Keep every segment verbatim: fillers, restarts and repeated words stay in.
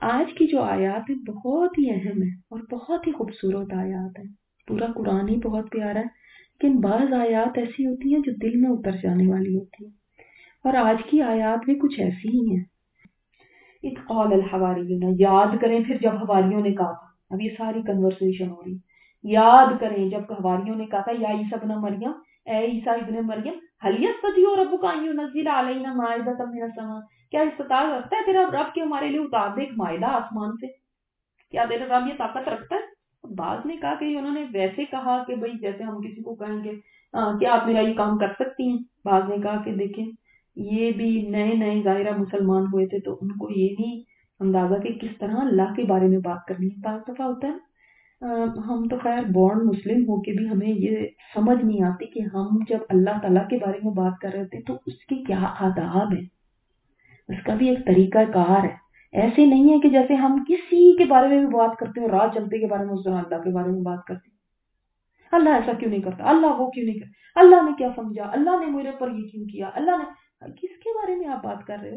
آج کی جو آیات ہے بہت ہی اہم ہے اور بہت ہی خوبصورت آیات ہے. پورا قرآن ہی بہت پیارا ہے، لیکن بعض آیات ایسی ہوتی ہیں جو دل میں اتر جانے والی ہوتی ہیں، اور آج کی آیات بھی کچھ ایسی ہی ہیں. اذ قال الحواریون، یاد کریں پھر جب حواریوں نے کہا تھا. اب یہ ساری کنورسیشن ہو رہی. یاد کریں جب حواریوں نے کہا تھا یا عیسیٰ ابن مریم، اے عیسیٰ ابن مریم، هل يستطيع ربك ان ينزل علينا مائدة من السماء، کیا استطاعت رکھتا ہے تیرا رب کہ ہمارے لیے اتار دے ایک مائدہ آسمان سے؟ کیا تیرا رب یہ طاقت رکھتا ہے؟ بعض نے کہا کہ انہوں نے ویسے کہا کہ بھئی جیسے ہم کسی کو کہیں گے کیا آپ میرا یہ کام کر سکتی ہیں. بعض نے کہا کہ دیکھیں یہ بھی نئے نئے ظاہرہ مسلمان ہوئے تھے تو ان کو یہ نہیں اندازہ کہ کس طرح اللہ کے بارے میں بات کرنی ہے. بعض دفعہ ہوتا ہے ہم تو خیر بورن مسلم ہو کے بھی ہمیں یہ سمجھ نہیں آتی کہ ہم جب اللہ تعالیٰ کے بارے میں بات کر رہے تھے تو اس کے کیا آداب ہیں، اس کا بھی ایک طریقہ کار ہے. ایسے نہیں ہے کہ جیسے ہم کسی کے بارے میں بھی بات کرتے ہیں راہ چلتے کے بارے میں اس طرح اللہ کے بارے میں بات کرتے ہیں. اللہ ایسا کیوں نہیں کرتا، اللہ وہ کیوں نہیں کرتا، اللہ نے کیا سمجھا، اللہ نے میرے پر یہ کیوں کیا، اللہ نے کس کے بارے میں آپ بات کر رہے ہو؟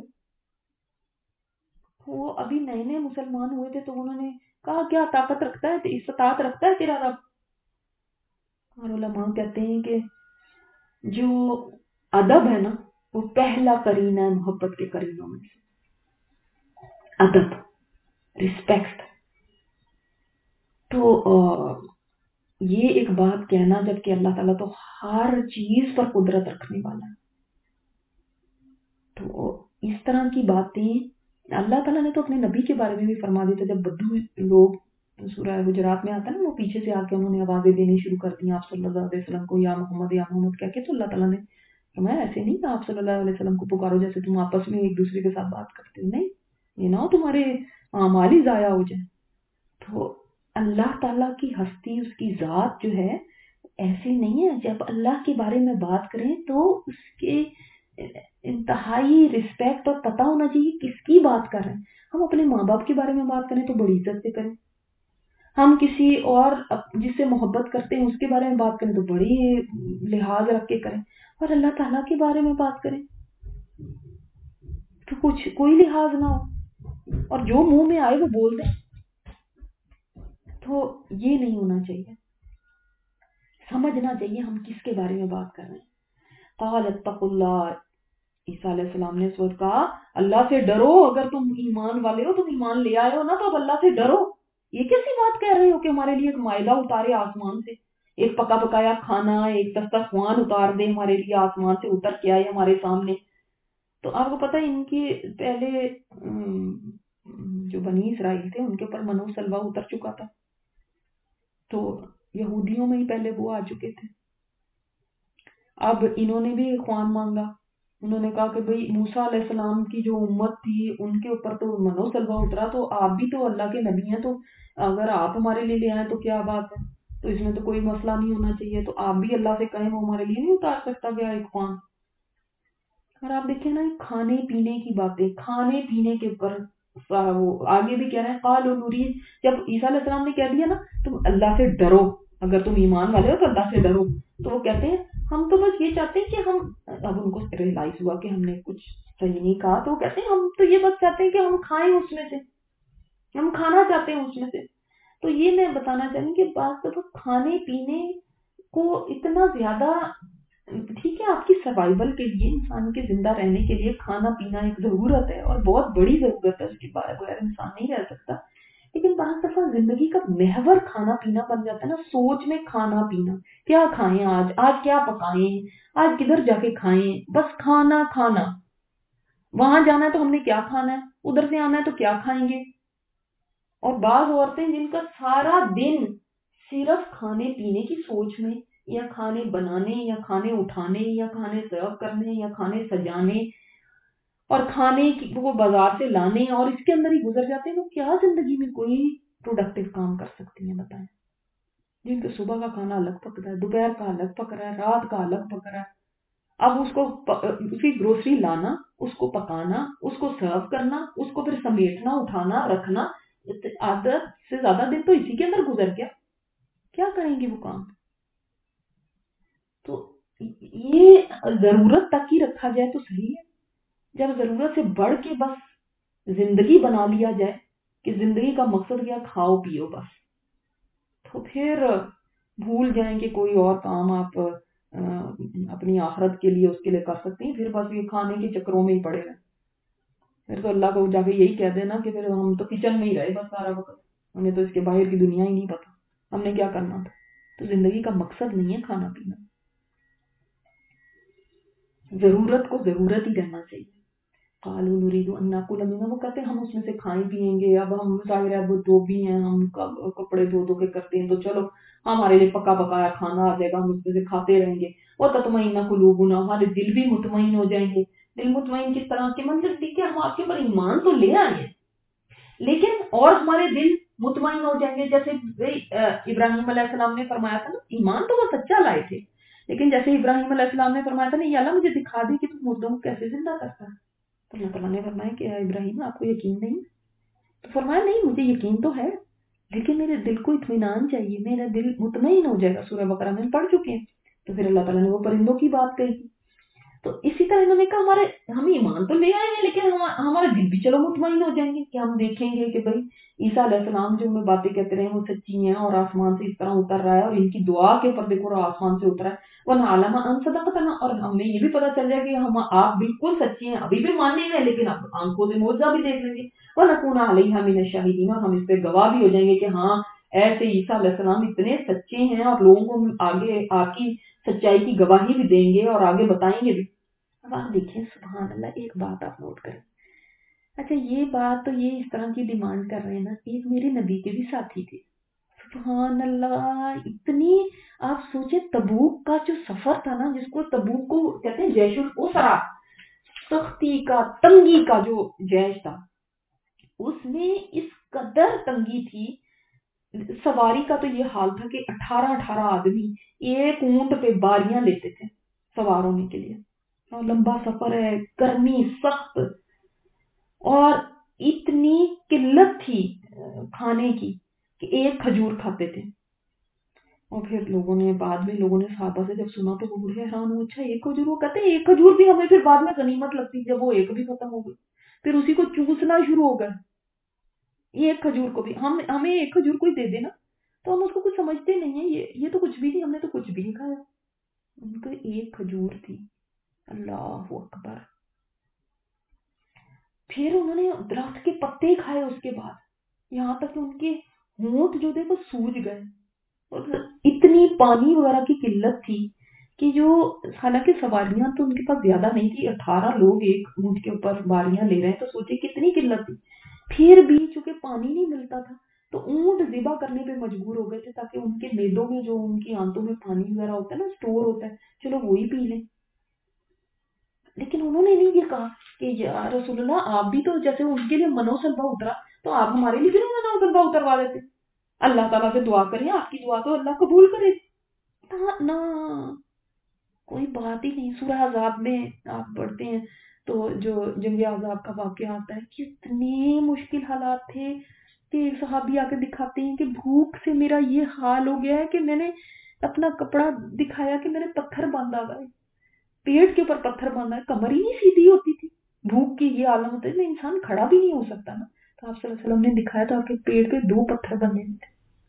وہ ابھی نئے نئے مسلمان ہوئے تھے تو انہوں نے کہا کیا طاقت رکھتا ہے، استطاعت رکھتا ہے تیرا رب؟ اور علماء کہتے ہیں کہ جو ادب ہے نا وہ پہلا کرینہ ہے محبت کے کرینوں میں سے. ادب، رسپیکٹ. تو یہ ایک بات کہنا جبکہ اللہ تعالیٰ تو ہر چیز پر قدرت رکھنے والا ہے. تو اس طرح کی باتیں اللہ تعالیٰ نے تو اپنے نبی کے بارے میں بھی فرما دیا تھا. جب بدو لوگ سورہ حجرات میں آتا ہے نا وہ پیچھے سے آ کے انہوں نے آوازیں دینی شروع کر دی آپ صلی اللہ علیہ وسلم کو یا محمد یا محمد کہہ کے، تو اللہ تعالیٰ نے فرمایا ایسے نہیں کہ آپ صلی اللہ علیہ وسلم کو پکارو جیسے تم آپس میں ایک دوسرے کے ساتھ بات کرتے ہو. نہیں، یہ نہ ہو تمہارے اعمال ہی ضائع ہو جائیں. تو اللہ تعالیٰ کی ہستی، اس کی ذات جو ہے ایسے نہیں ہے. جب اللہ کے بارے میں بات کریں تو اس کے انتہائی رسپیکٹ اور پتہ ہونا چاہیے کس کی بات کر رہے ہیں. ہم اپنے ماں باپ کے بارے میں بات کریں تو بڑی عزت سے کریں. ہم کسی اور جس سے محبت کرتے ہیں اس کے بارے میں بات کریں تو بڑی لحاظ رکھ کے کریں. اور اللہ تعالیٰ کے بارے میں بات کریں تو کچھ کوئی لحاظ نہ ہو اور جو منہ میں آئے وہ بول دیں. تو یہ نہیں ہونا چاہیے. سمجھنا چاہیے ہم کس کے بارے میں بات کر رہے ہیں. قال اتقوا اللہ، عیسیٰ علیہ السلام نے اس وقت کہا اللہ سے ڈرو. اگر تم ایمان والے ہو، تم ایمان لے آئے ہو نا، تو اب اللہ سے ڈرو. یہ کیسی بات کہہ رہے ہو کہ ہمارے لیے ایک مائدہ اتارے آسمان سے، ایک پکا پکایا کھانا، ایک دسترخوان اتار دے ہمارے لیے آسمان سے اتر کے آئے ہمارے سامنے. تو آپ کو پتہ ہے ان کی پہلے جو بنی اسرائیل تھے ان کے اوپر منو سلوا اتر چکا تھا. تو یہودیوں میں ہی پہلے وہ آ چکے تھے. اب انہوں نے بھی خوان مانگا. انہوں نے کہا کہ بھئی موسیٰ علیہ السلام کی جو امت تھی ان کے اوپر تو منو سلوا اترا، تو آپ بھی تو اللہ کے نبی ہیں، تو اگر آپ ہمارے لیے لے آئیں تو کیا بات ہے، تو اس میں تو کوئی مسئلہ نہیں ہونا چاہیے. تو آپ بھی اللہ سے کہیں وہ ہمارے لیے نہیں اتار سکتا گیا ایک خوان. اور آپ دیکھیں نا کھانے پینے کی باتیں، کھانے پینے کے اوپر وہ آگے بھی کہہ رہے ہیں قالوا نرید. جب عیسیٰ علیہ السلام نے کہہ دیا نا تم اللہ سے ڈرو، اگر تم ایمان والے ہو تو اللہ سے ڈرو، تو وہ کہتے ہیں ہم تو بس یہ چاہتے ہیں کہ ہم، اب ان کو ریئلائز ہوا کہ ہم نے کچھ صحیح نہیں کہا، تو وہ کہتے ہیں ہم تو یہ بس چاہتے ہیں کہ ہم کھائیں اس میں سے، ہم کھانا چاہتے ہیں اس میں سے. تو یہ میں بتانا چاہوں کہ بعض دفعہ کھانے پینے کو اتنا زیادہ، ٹھیک ہے آپ کی سروائیول کے لیے، انسان کے زندہ رہنے کے لیے کھانا پینا ایک ضرورت ہے اور بہت بڑی ضرورت ہے، اس کے بغیر انسان نہیں رہ سکتا. لیکن بعض دفعہ زندگی کا محور کھانا پینا بن جاتا ہے نا. سوچ میں کھانا پینا، کیا کھائیں آج، آج کیا پکائیں، آج کدھر جا کے کھائیں، بس کھانا کھانا. وہاں جانا ہے تو ہم نے کیا کھانا ہے، ادھر سے آنا ہے تو کیا کھائیں گے. اور بعض عورتیں جن کا سارا دن صرف کھانے پینے کی سوچ میں، یا کھانے بنانے یا کھانے اٹھانے یا کھانے سرو کرنے یا کھانے سجانے اور کھانے کو بازار سے لانے اور اس کے اندر ہی گزر جاتے ہیں، وہ کیا زندگی میں کوئی پروڈکٹیو کام کر سکتی ہیں بتائیں. جن کو صبح کا کھانا الگ پک رہا ہے، دوپہر کا الگ پک رہا ہے، رات کا الگ پک رہا ہے. اب اس کو اس کی گروسری لانا، اس کو پکانا، اس کو سرو کرنا، اس کو پھر سمیٹنا، اٹھانا، رکھنا، آدھا سے زیادہ دن تو اسی کے اندر گزر گیا. کیا کریں گی وہ کام؟ تو یہ ضرورت تک ہی رکھا جائے تو صحیح ہے. جب ضرورت سے بڑھ کے بس زندگی بنا لیا جائے کہ زندگی کا مقصد کیا، کھاؤ پیو بس، تو پھر بھول جائیں کہ کوئی اور کام آپ اپنی آخرت کے لیے اس کے لیے کر سکتے ہیں، پھر بس یہ کھانے کے چکروں میں ہی پڑے رہیں. پھر تو اللہ کو جا کے یہی کہہ دینا کہ پھر ہم تو کچن میں ہی رہے بس سارا وقت، ہمیں تو اس کے باہر کی دنیا ہی نہیں پتا، ہم نے کیا کرنا تھا. تو زندگی کا مقصد نہیں ہے کھانا پینا، ضرورت کو ضرورت ہی رہنا چاہیے. قالوا نريد ان ناكل منها، وہ کہتے ہیں ہم اس میں سے کھائیں پیئیں گے. اب ہم ظاہر ہے وہ دو بھی ہیں، ہم کپڑے دھو دھو کے کرتے ہیں، تو چلو ہمارے لیے پکا پکایا کھانا آ جائے گا، ہم اس میں سے کھاتے رہیں گے. وتطمئن قلوبنا، ہمارے دل بھی مطمئن ہو جائیں گے. دل مطمئن کس طرح کے، مطلب ٹھیک ہے ہم آپ کے پر ایمان تو لے آئے ہیں لیکن اور ہمارے دل مطمئن ہو جائیں گے. جیسے ابراہیم علیہ السلام نے فرمایا تھا نا، ایمان تو وہ سچا لائے تھے، لیکن جیسے ابراہیم علیہ السلام نے فرمایا تھا نا، یا اللہ مجھے دکھا دی کہ تم مردوں کو کیسے زندہ کرتا ہے. تو اللہ تعالیٰ نے فرمایا کہ ابراہیم آپ کو یقین نہیں؟ تو فرمایا نہیں مجھے یقین تو ہے، لیکن میرے دل کو اطمینان چاہیے، میرا دل مطمئن ہو جائے گا. سورہ بقرہ میں پڑھ چکے ہیں. تو پھر اللہ تعالیٰ نے وہ پرندوں کی بات کہی. تو اسی طرح انہوں نے کہا ہمارے ہم ایمان تو لے آئے ہیں لیکن ہمارے دل بھی چلو مطمئن ہو جائیں گے کہ ہم دیکھیں گے کہ بھائی عیسیٰ علیہ السلام جو ہمیں باتیں کہتے رہے وہ سچی ہیں، اور آسمان سے اس طرح اتر رہا ہے، اور ان کی دعا کے اوپر دیکھو آسمان سے اترا ہے. وہ نعلم ان صدقتنا، اور ہمیں یہ بھی پتا چل جائے کہ ہم آپ بالکل سچے ہیں، ابھی بھی ماننے گئے لیکن اب آنکھوں سے معجزہ بھی دیکھ لیں گے. وَنَكُونَ عَلَيْهَا مِنَ الشَّاهِدِينَ، اور ہم اس پہ گواہ بھی ہو جائیں گے کہ ہاں ایسے عیسیٰ علیہ السلام اتنے سچے ہیں، اور لوگوں کو آگے آپ کی سچائی کی گواہی بھی دیں گے اور آگے بتائیں گے بھی. اب آپ دیکھیں سبحان اللہ، ایک بات آپ نوٹ کریں. اچھا یہ بات تو یہ اس طرح کی ڈیمانڈ کر رہے ہیں نا، ایک میرے نبی کے بھی ساتھی تھے. سبحان اللہ، اتنی آپ سوچیں تبوک کا جو سفر تھا نا، جس کو تبوک کو کہتے ہیں جیش الاسرا، سختی کا تنگی کا جو جیش تھا، اس میں اس قدر تنگی تھی. سواری کا تو یہ حال تھا کہ اٹھارہ اٹھارہ آدمی ایک اونٹ پہ باریاں لیتے تھے سوار ہونے کے لیے. لمبا سفر ہے، گرمی سخت، اور اتنی قلت تھی کھانے کی کہ ایک کھجور کھاتے تھے. اور پھر لوگوں نے بعد میں لوگوں نے صحابہ سے جب سنا تو وہ بڑے حیران ہوئے، اچھا ایک کھجور، وہ کہتے ہیں ایک کھجور بھی ہمیں پھر بعد میں غنیمت لگتی جب وہ ایک بھی ختم ہو گئی، پھر اسی کو چوسنا شروع ہو گئے. ایک کھجور کو بھی ہم ہمیں ایک کھجور کوئی دے دینا تو ہم اس کو کچھ سمجھتے نہیں ہیں، یہ یہ تو کچھ بھی نہیں، ہم نے تو کچھ بھی نہیں کھایا. ان کو ایک کھجور تھی. اللہ اکبر. پھر انہوں نے درخت کے پتے کھائے اس کے بعد، یہاں تک کہ ان کے ہونٹ جو تھے وہ سوج گئے. اور اتنی پانی وغیرہ کی قلت تھی کہ جو حالانکہ سواریاں تو ان کے پاس زیادہ نہیں تھی، اٹھارہ لوگ ایک اونٹ کے اوپر باریاں لے رہے ہیں، تو سوچے کتنی قلت تھی. پھر بھی چونکہ پانی نہیں ملتا تھا تو اونٹ ذبح کرنے پہ مجبور ہو گئے تھے تاکہ ان کے میدوں میں جو ان کی آنتوں میں پانی وغیرہ ہوتا ہے نا اسٹور ہوتا ہے، چلو وہی پی لیں. لیکن انہوں نے نہیں یہ کہا کہ یا رسول اللہ آپ بھی تو جیسے ان کے لیے منو سلوا اترا تو آپ ہمارے لیے بھی منو سلوا اتروا دیتے. اللہ تعالیٰ سے دعا کریں، آپ کی دعا تو اللہ قبول کرے. نہ کوئی بات ہی نہیں. سورہ عذاب میں آپ پڑھتے ہیں تو جو جنگ عذاب کا واقعہ آتا ہے، کتنے مشکل حالات تھے کہ صحابی آ کے دکھاتے ہیں کہ بھوک سے میرا یہ حال ہو گیا ہے کہ میں نے اپنا کپڑا دکھایا کہ میں نے پتھر باندھا ہوا ہے، پیٹ کے اوپر پتھر باندھا ہے، کمر ہی نہیں سیدھی ہوتی تھی. بھوک کی یہ عالم ہوتا ہے میں انسان کھڑا بھی نہیں ہو سکتا نا. تو آپ صلی اللہ علیہ وسلم نے دکھایا تو آپ کے پیٹ پہ دو پتھر بندے تھے.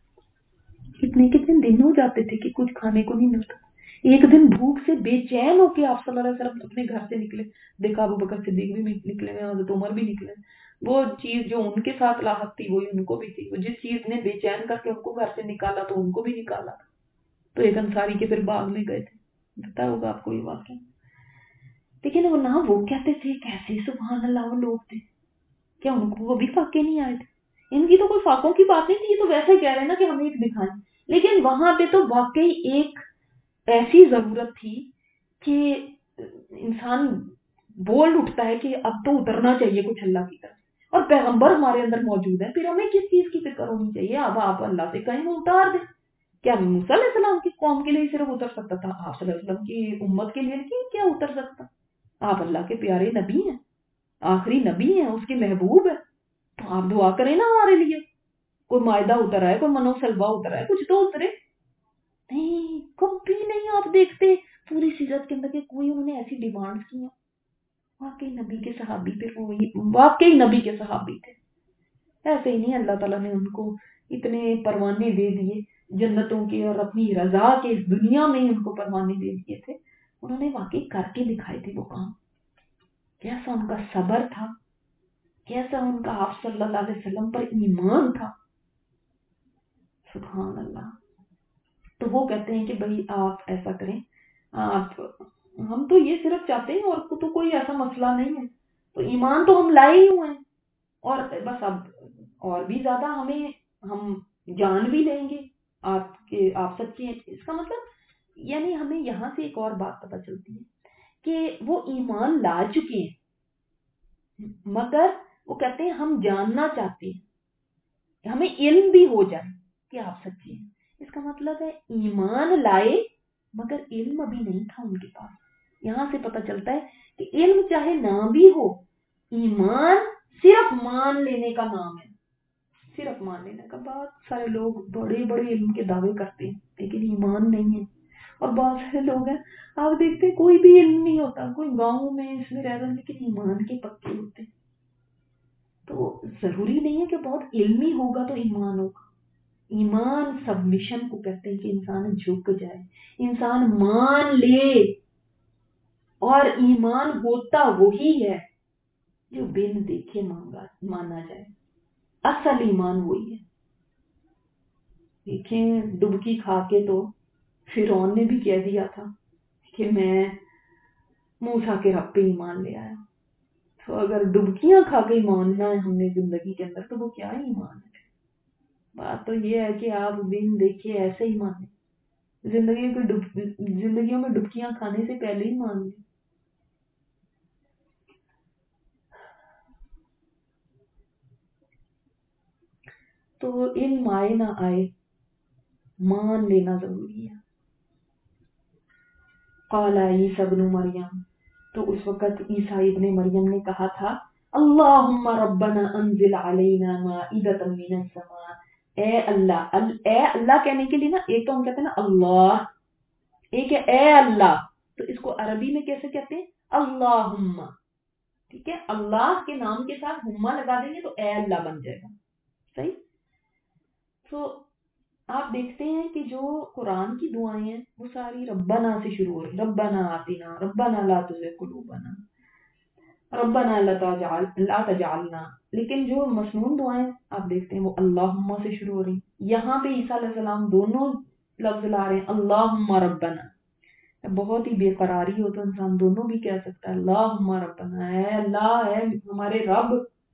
کتنے کتنے دن ہو جاتے تھے کہ کچھ کھانے کو نہیں ملتا. ایک دن بھوک سے بے چین ہو کے آپ صلی اللہ علیہ وسلم اپنے گھر سے نکلے، دیکھا ابو بکر صدیق بھی نکلے ہوئے، حضرت عمر بھی نکلے. وہ چیز جو ان کے ساتھ لاحق تھی وہی ان کو بھی تھی. وہ جس چیز نے بے چین کر کے ان کو گھر سے نکالا تو ان کو بھی نکالا. تو ایک انصاری کے پھر باغ میں گئے تھے، پتا ہوگا آپ کو یہ واقعہ. لیکن وہ نہ وہ کہتے تھے کیسے سبحان اللہ وہ لوگ تھے، کیا ان کو وہ بھی فاقے نہیں آئے تھے؟ ان کی تو کوئی فاقوں کی بات نہیں تھی، یہ تو ویسے کہہ رہے ہیں نا کہ ہمیں ایک دکھائیں. لیکن وہاں پہ تو واقعی ایک ایسی ضرورت تھی کہ انسان بول اٹھتا ہے کہ اب تو اترنا چاہیے کچھ اللہ کی طرف، اور پیغمبر ہمارے اندر موجود ہے، پھر ہمیں کس چیز کی فکر ہونی چاہیے؟ اب آپ اللہ سے کہیں وہ اتار دیں. کیا موسیٰ علیہ السلام کی قوم کے لیے صرف اتر سکتا تھا؟ آپ صلی اللہ علیہ وسلم کی امت کے لیے کیا اتر سکتا؟ آپ اللہ کے پیارے نبی ہیں، آخری نبی ہیں، اس کے محبوب ہے، تو آپ دعا کریں نا ہمارے لیے. کوئی معاہدہ اتر ہے، کوئی منو سلوا اتر ہے، کچھ تو اترے. نہیں، کبھی نہیں آپ دیکھتے پوری سیرت کے اندر کہ کوئی انہوں نے ایسی ڈیمانڈ کی ہیں. واقعی نبی کے صحابی پھر وہی واقعی نبی کے صحابی تھے. ایسے ہی نہیں اللہ تعالیٰ نے ان کو اتنے پروانے دے دیے جنتوں کے اور اپنی رضا کے، اس دنیا میں ہی ان کو پروانے دے دیے تھے، انہوں نے واقعی کر کے دکھائے تھے وہ کام. کیسا ان کا صبر تھا، کیسا ان کا آپ صلی اللہ علیہ وسلم پر ایمان تھا. سبحان اللہ. تو وہ کہتے ہیں کہ بھائی آپ ایسا کریں، آپ ہم تو یہ صرف چاہتے ہیں اور تو کوئی ایسا مسئلہ نہیں ہے، تو ایمان تو ہم لائے ہی ہوئے ہیں، اور بس اب اور بھی زیادہ ہمیں ہم جان بھی لیں گے آپ کے آپ سچے ہیں. اس کا مطلب یعنی ہمیں یہاں سے ایک اور بات پتہ چلتی ہے کہ وہ ایمان لا چکے ہیں، مگر وہ کہتے ہیں ہم جاننا چاہتے ہیں، ہمیں علم بھی ہو جائے کہ آپ سچے ہیں. اس کا مطلب ہے ایمان لائے مگر علم ابھی نہیں تھا ان کے پاس. یہاں سے پتہ چلتا ہے کہ علم چاہے نہ بھی ہو، ایمان صرف مان لینے کا نام ہے، صرف مان لینے کا. بہت سارے لوگ بڑے بڑے علم کے دعوے کرتے ہیں لیکن ایمان نہیں ہے. اور بہت سارے لوگ ہیں آپ دیکھتے ہیں کوئی بھی علم نہیں ہوتا، کوئی گاؤں میں اس میں رہ رہا لیکن ایمان کے پکے ہوتے ہیں. تو ضروری نہیں ہے کہ بہت علمی ہوگا تو ایمان ہوگا. ایمان سبمیشن کو کہتے ہیں کہ انسان جھک جائے، انسان مان لے. اور ایمان ہوتا وہی ہے جو بن دیکھے مانگا مانا جائے. اصل ایمان وہی ہے. دیکھیں ڈبکی کھا کے تو فرعون نے بھی کہہ دیا تھا کہ میں موسیٰ کے رب پہ ایمان لے آیا. تو اگر ڈبکیاں کھا کے ماننا ہے ہم نے زندگی کے اندر تو وہ کیا ایمان ہے؟ بات تو یہ ہے کہ آپ بن دیکھے ایسے ہی مانیں. زندگی کو ڈب زندگیوں میں ڈبکیاں کھانے سے پہلے ہی مان لیں. تو علم آئے نہ آئے مان لینا ضروری ہے. قال عیسیٰ ابن مریم، تو اس وقت عیسیٰ ابن مریم نے کہا تھا اللہم ربنا انزل علینا مائدۃ من السماء. اے اللہ، اے اللہ کہنے کے لیے نا ایک تو ہم کہتے ہیں نا اللہ، ایک ہے اے اللہ. تو اس کو عربی میں کیسے کہتے ہیں؟ اللہم. ٹھیک ہے، اللہ کے نام کے ساتھ ہما لگا دیں گے تو اے اللہ بن جائے گا. صحیح. تو آپ دیکھتے ہیں کہ جو قرآن کی دعائیں ہیں وہ ساری ربنا سے شروع ہو رہی. ربنا آتنا، ربنا لا تزغ قلوبنا، ربنا لا تجعلنا. لیکن جو مسنون دعائیں آپ دیکھتے ہیں وہ اللہم سے شروع ہو رہی. یہاں پہ عیسیٰ علیہ السلام دونوں لفظ لا رہے ہیں اللہم ربنا. بہت ہی بے قراری ہو تو انسان دونوں بھی کہہ سکتا ہے اللہم ربنا، اے اللہ اے ہمارے رب.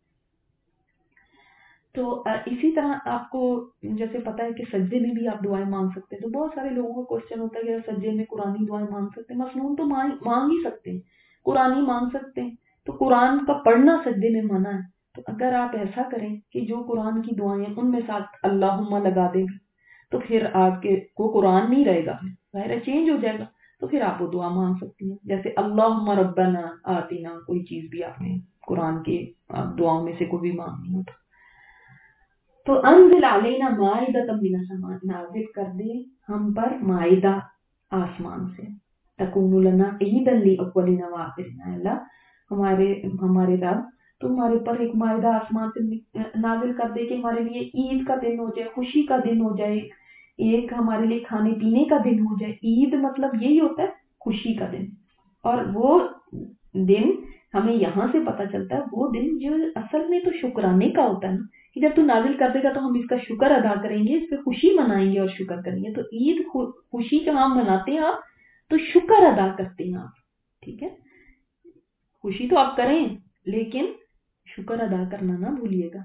تو اسی طرح آپ کو جیسے پتا ہے کہ سجدے میں بھی آپ دعائیں مانگ سکتے ہیں. تو بہت سارے لوگوں کو کوشچن ہوتا ہے کہ سجدے میں قرآنی دعائیں مانگ سکتے ہیں. مسنون تو مانگ ہی سکتے ہیں، قرآنی مانگ سکتے ہیں. تو قرآن کا پڑھنا سجدے میں منع ہے. تو اگر آپ ایسا کریں کہ جو قرآن کی دعائیں ہیں ان میں ساتھ اللہم لگا دیں گے تو پھر آپ کے کو قرآن نہیں رہے گا، ظاہر چینج ہو جائے گا. تو پھر آپ وہ دعا مانگ سکتی ہیں جیسے اللہم ربنا آتنا. کوئی چیز بھی آپ نے قرآن کے دعاؤں میں سے کوئی بھی مانگنی ہو تو انزل علینا مائدۃ من السماء، نازل کر دے ہم پر مائدہ آسمان سے. تکون لنا عیدا لاولنا وآخرنا. اللہ ہمارے ہمارے رب تمہارے پر ایک مائدہ آسمان سے نازل کر دے کہ ہمارے لیے عید کا دن ہو جائے، خوشی کا دن ہو جائے، ایک ہمارے لیے کھانے پینے کا دن ہو جائے. عید مطلب یہی ہوتا ہے خوشی کا دن. اور وہ دن ہمیں یہاں سے پتہ چلتا ہے وہ دن جو اصل میں تو شکرانے کا ہوتا ہے نا، کہ جب تو نازل کر دے گا تو ہم اس کا شکر ادا کریں گے، اس پہ خوشی منائیں گے اور شکر کریں گے. تو عید خوشی جہاں مناتے ہیں آپ تو شکر ادا کرتے ہیں آپ. ٹھیک ہے، خوشی تو آپ کریں لیکن شکر ادا کرنا نہ بھولیے گا.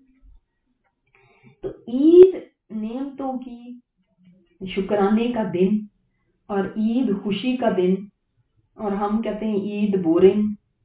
تو عید نعمتوں کی شکرانے کا دن اور عید خوشی کا دن. اور ہم کہتے ہیں عید بورنگ.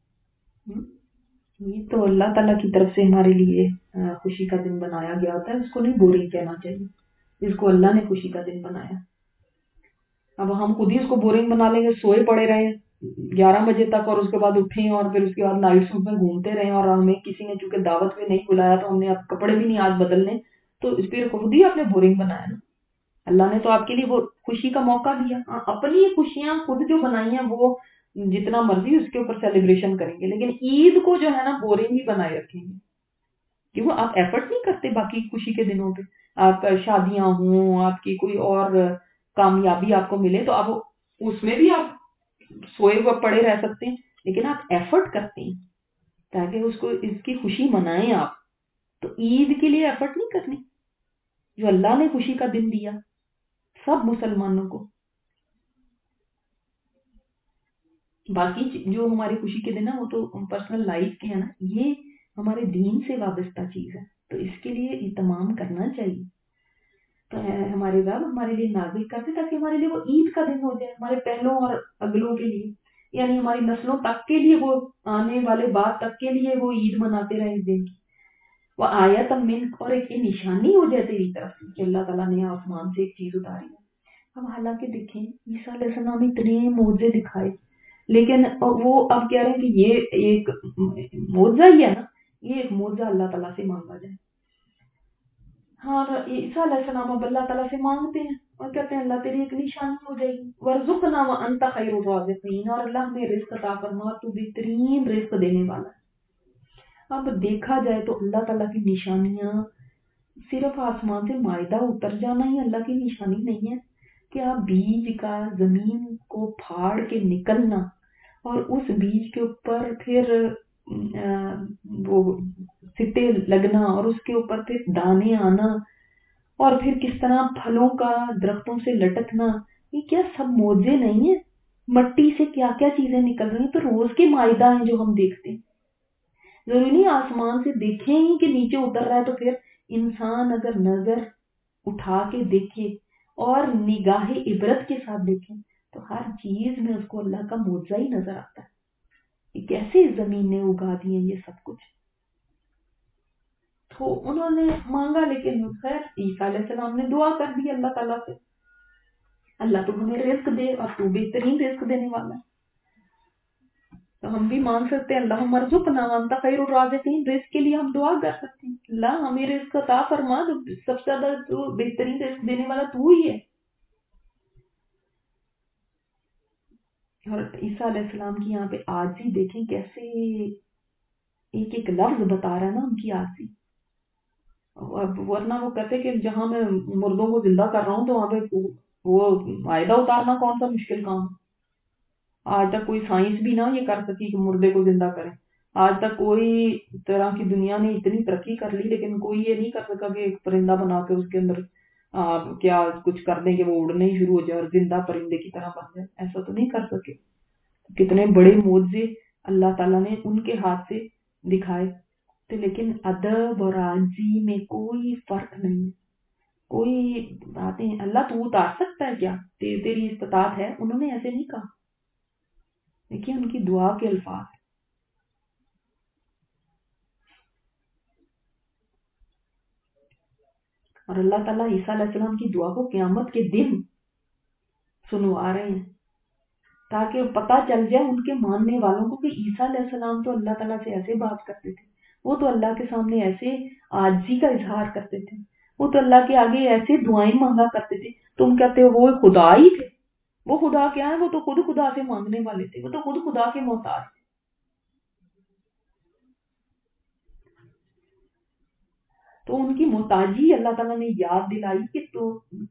عید تو اللہ تعالیٰ کی طرف سے ہمارے لیے خوشی کا دن بنایا گیا ہوتا ہے، اس کو نہیں بورنگ کہنا چاہیے، اس کو اللہ نے خوشی کا دن بنایا. اب ہم خود ہی اس کو بورنگ بنا لیں گے، سوئے پڑے رہے گیارہ بجے تک اور اس کے بعد اٹھیں اور پھر اس کے بعد نائٹ سوٹ میں گھومتے رہے اور ہمیں کسی نے چونکہ دعوت میں نہیں بلایا تو ہم نے اب کپڑے بھی نہیں آج بدلنے، تو اس پہ خود ہی آپ نے بورنگ بنایا نا. اللہ نے تو آپ کے لیے وہ خوشی کا موقع دیا. اپنی خوشیاں خود جو بنائی ہیں وہ جتنا مرضی اس کے اوپر سیلیبریشن کریں گے، لیکن عید کو جو ہے نا بورنگ ہی بنائے رکھیں گے. کہ وہ آپ ایفرٹ نہیں کرتے باقی خوشی کے دنوں پہ، آپ شادیاں ہوں، آپ کی کوئی اور کامیابی آپ کو ملے تو آپ اس میں بھی آپ سوئے ہوئے پڑے رہ سکتے ہیں، لیکن آپ ایفرٹ کرتے ہیں تاکہ اس کو اس کی خوشی منائیں آپ. تو عید کے لیے ایفرٹ نہیں کرنی جو اللہ نے خوشی کا دن دیا سب مسلمانوں کو. باقی جو ہماری خوشی کے دن ہے وہ تو پرسنل لائف کے ہیں نا، یہ ہمارے دین سے وابستہ چیز ہے، تو اس کے لیے اہتمام کرنا چاہیے. تو ہمارے رب ہمارے لیے نازل کرتے تاکہ ہمارے لیے وہ عید کا دن ہو جائے، ہمارے پہلوں اور اگلوں کے لیے، یعنی ہماری نسلوں تک کے لیے، وہ آنے والے بعد تک کے لیے وہ عید مناتے رہے اس دن کی. وہ آیت من، اور ایک یہ نشانی ہو جائے تیری طرف سے کہ اللہ تعالیٰ نے آسمان سے ایک چیز اتاری ہے. اب حالانکہ دیکھیں عیسیٰ علیہ السلام نے اتنے معجزے دکھائے، لیکن وہ اب کہہ رہے ہیں کہ یہ ایک معجزہ ہی ہے نا، یہ ایک معجزہ اللہ تعالیٰ سے مانگا جائے. ہاں عیسیٰ علیہ السلام اب اللہ تعالیٰ سے مانگتے ہیں اور کہتے ہیں اللہ تیری ایک نشانی ہو جائے گی، ورزقنا وانت خیر الرازقین، اور اللہ ہمیں رزق عطا فرما، تو بہترین رزق دینے والا ہے. اب دیکھا جائے تو اللہ تعالیٰ کی نشانیاں صرف آسمان سے مائدہ اتر جانا ہی اللہ کی نشانی نہیں ہے، کہ آپ بیج کا زمین کو پھاڑ کے نکلنا اور اس بیج کے اوپر پھر وہ سٹے لگنا اور اس کے اوپر پھر دانے آنا اور پھر کس طرح پھلوں کا درختوں سے لٹکنا، یہ کیا سب معجزے نہیں ہیں؟ مٹی سے کیا کیا چیزیں نکل رہی ہیں، تو روز کے مائدہ ہیں جو ہم دیکھتے ہیں. ضروری نہیں آسمان سے دیکھیں ہی کہ نیچے اتر رہا ہے، تو پھر انسان اگر نظر اٹھا کے دیکھے اور نگاہ عبرت کے ساتھ دیکھیں تو ہر چیز میں اس کو اللہ کا معجزہ ہی نظر آتا ہے. یہ کیسے زمین نے اگا دیے یہ سب کچھ. تو انہوں نے مانگا، لیکن خیر عیسیٰ علیہ السلام نے دعا کر دی اللہ تعالیٰ سے، اللہ تو ہمیں رزق دے اور تو بہترین رزق دینے والا ہے. تو ہم بھی مانگ سکتے ہیں اللہ مرزقنا وانت خیر الرازقین، رزق کے لیے ہم دعا کر سکتے ہیں اللہ ہمیں رزق عطا فرما، سب سے زیادہ تو بہترین رزق دینے والا تو ہی ہے. اور عیسیٰ علیہ السلام کی یہاں پہ عاجزی دیکھیں کیسے ایک ایک لفظ بتا رہا ہے نا ان کی عاجزی. ورنہ وہ کہتے کہ جہاں میں مردوں کو زندہ کر رہا ہوں تو وہاں پہ وہ معاہدہ اتارنا کون سا مشکل کام. آج تک کوئی سائنس بھی نہ یہ کر سکی کہ مردے کو زندہ کرے. آج تک کوئی طرح کی دنیا نے اتنی ترقی کر لی لیکن کوئی یہ نہیں کر سکا کہ ایک پرندہ بنا کے اس کے اندر کیا کچھ کر دیں کہ وہ اڑنے ہی شروع ہو جائے اور زندہ پرندے کی طرح بن جائے. ایسا تو نہیں کر سکے. کتنے بڑے معجزے اللہ تعالیٰ نے ان کے ہاتھ سے دکھائے تھے، لیکن ادب اور عاجزی میں کوئی فرق نہیں. کوئی باتیں اللہ تو اتار سکتا ہے کیا، تیری استطاعت ہے، انہوں نے ایسے نہیں کہا. دیکھیے ان کی دعا کے الفاظ. اور اللہ تعالیٰ عیسیٰ علیہ السلام کی دعا کو قیامت کے دن سنوا رہے ہیں تاکہ پتہ چل جائے ان کے ماننے والوں کو کہ عیسیٰ علیہ السلام تو اللہ تعالیٰ سے ایسے بات کرتے تھے، وہ تو اللہ کے سامنے ایسے عاجزی کا اظہار کرتے تھے، وہ تو اللہ کے آگے ایسے دعائیں مانگا کرتے تھے. تم کہتے ہو وہ خدا ہی تھے. وہ خدا کیا ہے، وہ تو خود خدا سے مانگنے والے تھے، وہ تو خود خدا کے محتاج تھے. تو ان کی محتاجی اللہ تعالیٰ نے یاد دلائی کہ تو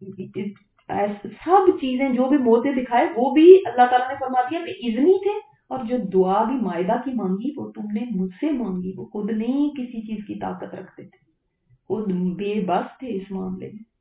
سب چیزیں جو بھی موتے دکھائے وہ بھی اللہ تعالیٰ نے فرما دیا کہ اذنی تھے، اور جو دعا بھی معاہدہ کی مانگی وہ تم نے مجھ سے مانگی. وہ خود نہیں کسی چیز کی طاقت رکھتے تھے، خود بے بس تھے اس معاملے میں.